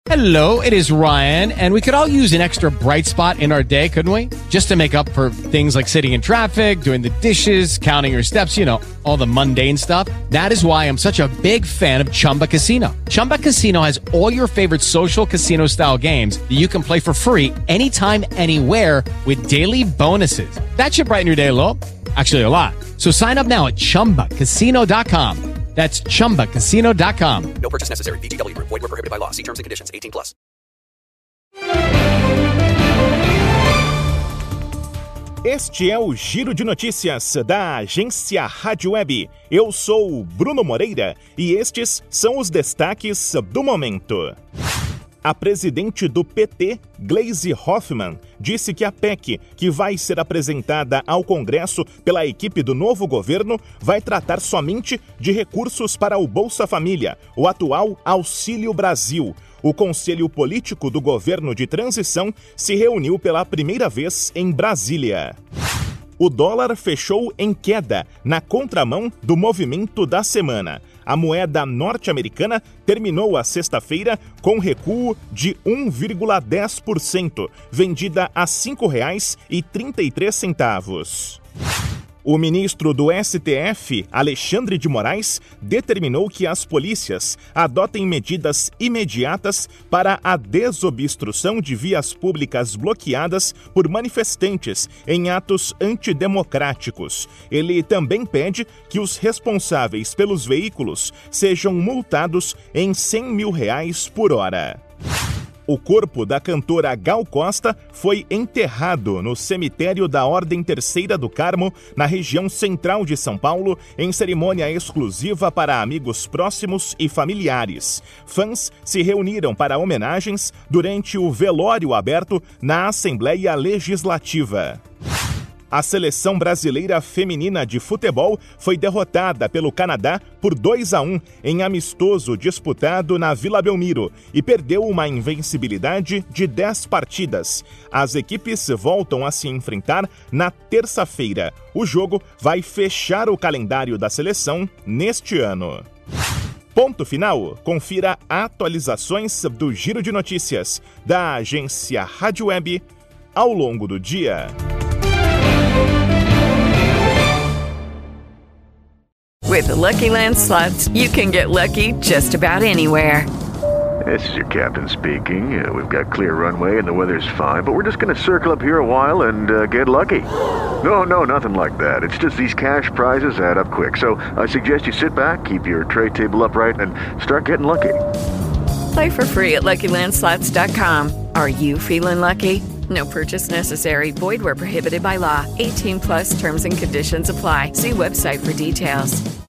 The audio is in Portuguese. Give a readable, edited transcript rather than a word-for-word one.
Hello, it is Ryan, and we could all use an extra bright spot in our day, couldn't we? Just to make up for things like sitting in traffic, doing the dishes, counting your steps, you know, all the mundane stuff. That is why I'm such a big fan of Chumba Casino. Chumba Casino has all your favorite social casino-style games that you can play for free anytime, anywhere with daily bonuses. That should brighten your day a little. Actually, a lot. So sign up now at ChumbaCasino.com. That's ChumbaCasino.com. No purchase necessary. VGW Group. Void where prohibited by law. See terms and conditions. 18+. Este é o Giro de Notícias da agência Rádio Web. Eu sou o Bruno Moreira e estes são os destaques do momento. A presidente do PT, Gleisi Hoffmann, disse que a PEC, que vai ser apresentada ao Congresso pela equipe do novo governo, vai tratar somente de recursos para o Bolsa Família, o atual Auxílio Brasil. O Conselho Político do Governo de Transição se reuniu pela primeira vez em Brasília. O dólar fechou em queda, na contramão do movimento da semana. A moeda norte-americana terminou a sexta-feira com recuo de 1,10%, vendida a R$ 5,33. O ministro do STF, Alexandre de Moraes, determinou que as polícias adotem medidas imediatas para a desobstrução de vias públicas bloqueadas por manifestantes em atos antidemocráticos. Ele também pede que os responsáveis pelos veículos sejam multados em R$100 mil por hora. O corpo da cantora Gal Costa foi enterrado no cemitério da Ordem Terceira do Carmo, na região central de São Paulo, em cerimônia exclusiva para amigos próximos e familiares. Fãs se reuniram para homenagens durante o velório aberto na Assembleia Legislativa. A seleção brasileira feminina de futebol foi derrotada pelo Canadá por 2-1 em amistoso disputado na Vila Belmiro e perdeu uma invencibilidade de 10 partidas. As equipes voltam a se enfrentar na terça-feira. O jogo vai fechar o calendário da seleção neste ano. Ponto final. Confira atualizações do Giro de Notícias da agência Rádio Web ao longo do dia. With the Lucky Land Slots, you can get lucky just about anywhere. This is your captain speaking. We've got clear runway and the weather's fine, but we're just going to circle up here a while and get lucky. No, nothing like that. It's just these cash prizes add up quick. So I suggest you sit back, keep your tray table upright, and start getting lucky. Play for free at LuckyLandSlots.com. Are you feeling lucky? No purchase necessary. Void where prohibited by law. 18+ terms and conditions apply. See website for details.